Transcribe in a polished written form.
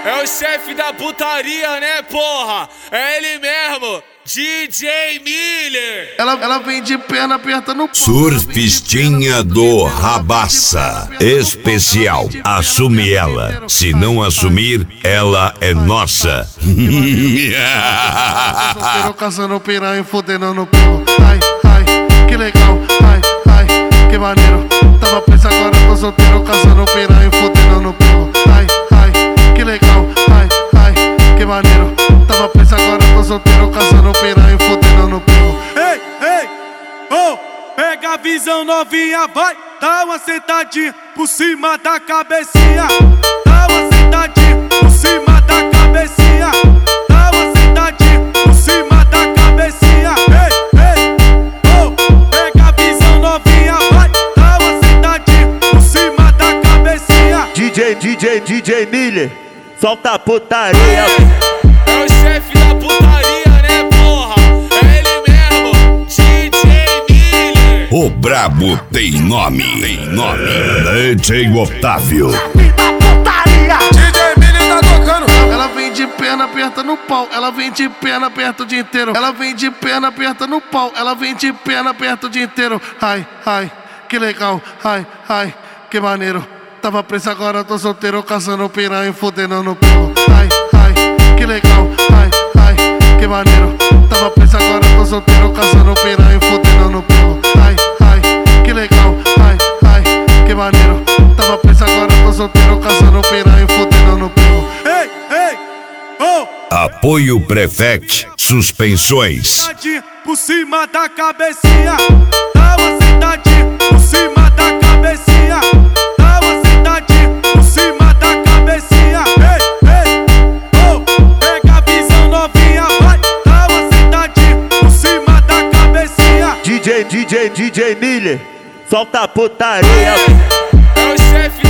É o chefe da putaria, né, porra? É ele mesmo, DJ Miller. Ela vem de perna aperta no pau. Surfistinha do Rabassa. Especial. Assume ela. Se não assumir, ela é nossa. Solteiro caçando piranha, fudendo no pulo. Ai, ai, que legal. Ai, ai, que maneiro. Tava preso, agora tô solteiro caçando piranha, fudendo no pulo. Ai, ai, que legal. Ai, ai, que maneiro. Tava preso, agora tô solteiro caçando piranha, fudendo no pulo. Ei, ei, oh, pega a visão novinha, vai. Dá uma sentadinha por cima da cabecinha. Dá uma sentadinha por cima da cabecinha. Dá uma sentadinha por cima da cabecinha. Ei, ei, oh, pega a visão novinha, vai. Dá uma sentadinha por cima da cabecinha. DJ Miller, solta a putaria. É o chefe da putaria, né, porra? É ele mesmo, DJ Miller. O brabo tem nome. DJ Otávio. DJ Miller tá tocando. Ela vem de perna aperta no pau. Ela vem de perna aperta o dia inteiro. Ela vem de perna aperta no pau. Ela vem de perna aperta o dia inteiro. Ai, ai, que legal. Ai, ai, que maneiro. Tava preso, agora tô solteiro caçando piranha, fudendo no pulo. Ai, ai, que legal. Ai, ai, que maneiro. Tava preso, agora tô solteiro caçando piranha, fudendo no pulo. Ai, ai, que legal. Ai, ai, que maneiro. Tava preso, agora tô solteiro caçando piranha, fudendo no pulo. Ei, ei, oh, Apoio Prefect. Suspensões. sentadinha por cima da cabecinha. Dá uma sentadinha por cima da cabecinha. Dá uma sentadinha por cima da cabecinha. Ei, ei, oh, pega a visão novinha, vai. Dá uma sentadinha por cima da cabecinha. DJ Miller, solta a putaria. É o chefe